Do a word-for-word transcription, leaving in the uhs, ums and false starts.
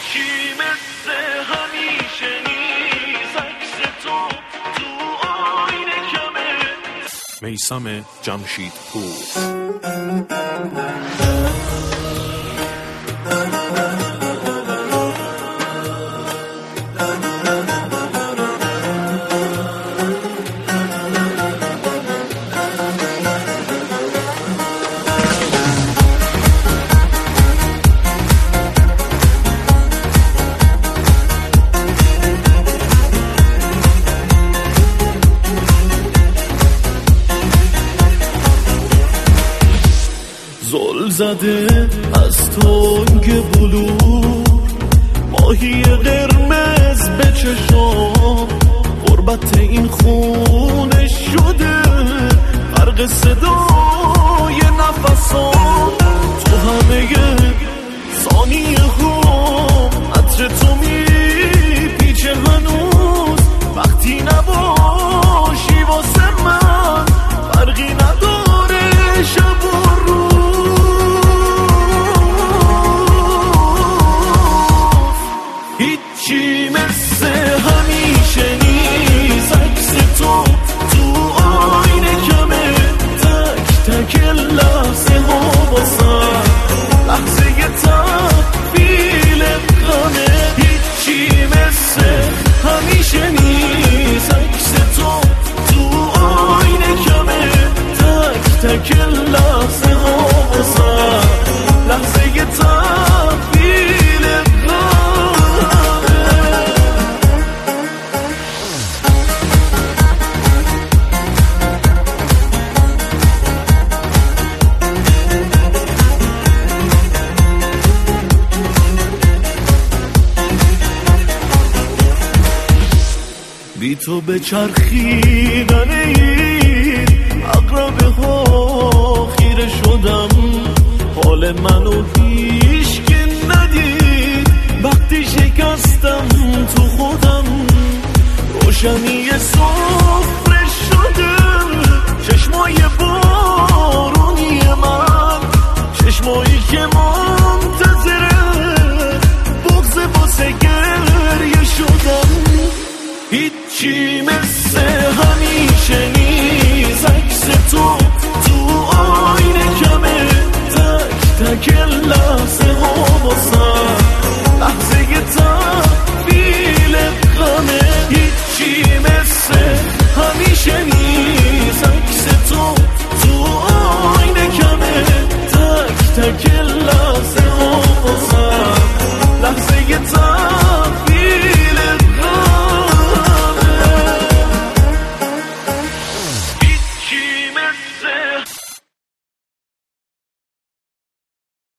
هیچی مثل همیشه نیست، عکس تو تو آینه کمه. میثم جمشیدپور. زل زده از تنگ بلور، ماهی قرمز به چشام، غربت این خونه شده غرق صدای نفسام. تو همه ثانیه هم عطر تو میپیچه هنوز، وقتی نباشی واسه من فرقی نداره شب و روز. هیچی مثل همیشه نیست، عکس تو تو آینه کمه. تک تک لحظه ها واسم لحظه تحویل غمه. هیچی مثل همیشه نیست، عکس تو تو آینه کمه. تک تک لحظه ها واسم لحظه تحویل غمه. بی تو به چرخیدن این عقربه ها خیره شدم. حال منو هیچ که ندید وقتی شکستم تو خودم. روشنی سفره شده چشمای بارونی من، چشمایی که ما